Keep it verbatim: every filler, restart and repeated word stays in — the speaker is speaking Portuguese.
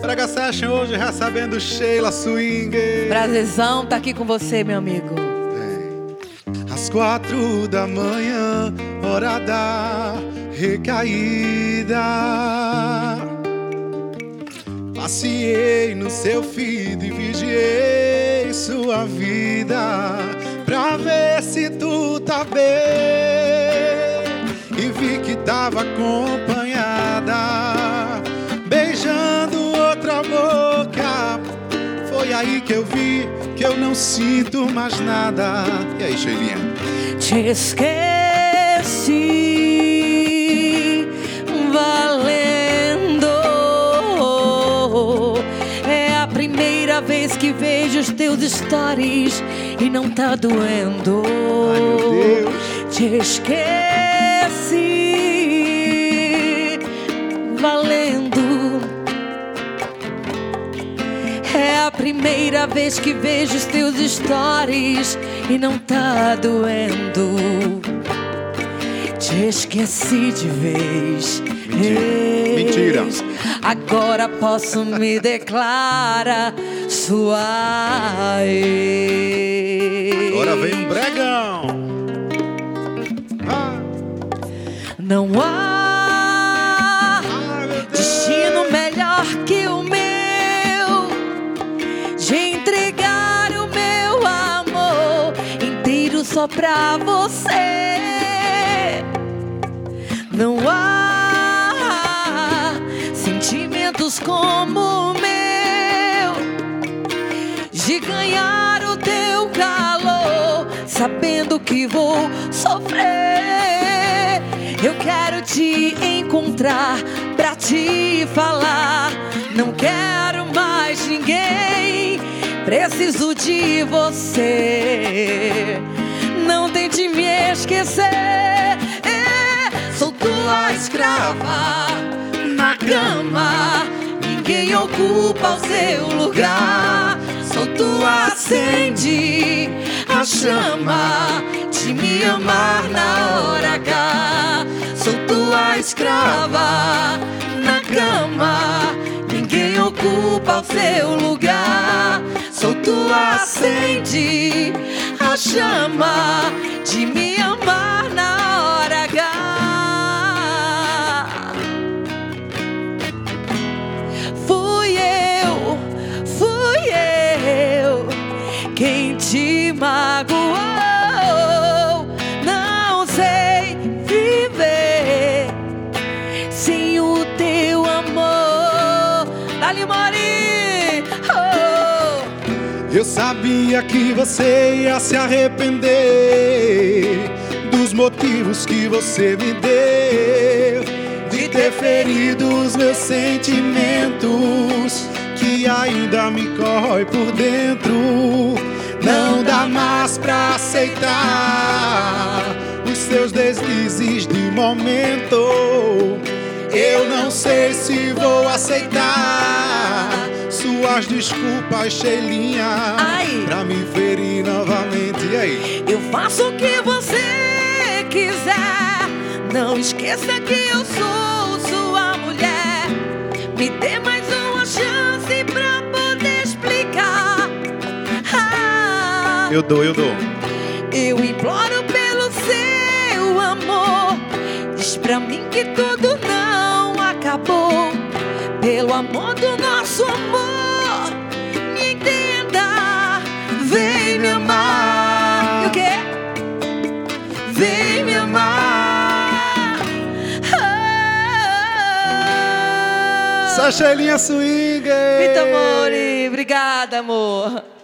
Brega Session hoje recebendo Sheila Swinger. Prazerzão tá aqui com você, meu amigo. É. Às quatro da manhã, hora da recaída, passeei no seu feed e vigiei sua vida pra ver se tu tá bem. E vi que tava acompanhada, beijando outra boca. Foi aí que eu vi que eu não sinto mais nada. E aí, Sheilinha? Te esqueci, valendo. É a primeira vez que vejo os teus stories e não tá doendo. Ai, meu Deus. Te esqueci, valendo. É a primeira vez que vejo os teus stories e não tá doendo. Te esqueci de vez. Mentira. Mentira. Agora posso me declarar sua ex. Agora vem um bregão. Ah. Não há Ai, meu Deus. destino melhor que o meu de entregar o meu amor inteiro só pra você. Não há sentimentos como o meu de ganhar o teu calor sabendo que vou sofrer. Eu quero te encontrar pra te falar. Não quero mais ninguém, preciso de você. Não tente me esquecer. Sou tua escrava na cama, ninguém ocupa o seu lugar. Sou tua, acende a chama de me amar na hora H. Sou tua escrava na cama, ninguém ocupa o seu lugar. Sou tua, acende a chama de me amar na hora H. Fui eu, fui eu quem te magoou. Não sei viver sem o teu amor. Dali, Mori! Oh. Eu sabia que você ia se arrepender dos motivos que você me deu, de ter ferido os meus sentimentos que ainda me corrói por dentro. Não dá mais pra aceitar os seus deslizes de momento. Eu não sei se vou aceitar suas desculpas, Sheilinha, Ai. pra me ferir novamente. E aí? Eu faço o que você quiser. Não esqueça que eu sou sua mulher. Me dê mais uma chance pra poder explicar. Ah, Eu dou, eu dou. eu imploro pelo seu amor. Diz pra mim que tudo não acabou. Pelo amor do nosso amor, me entenda. Vem me amar. E o quê? Vem me amar. Ah. Essa Sheilinha Swinger. Muito amor, obrigada, amor.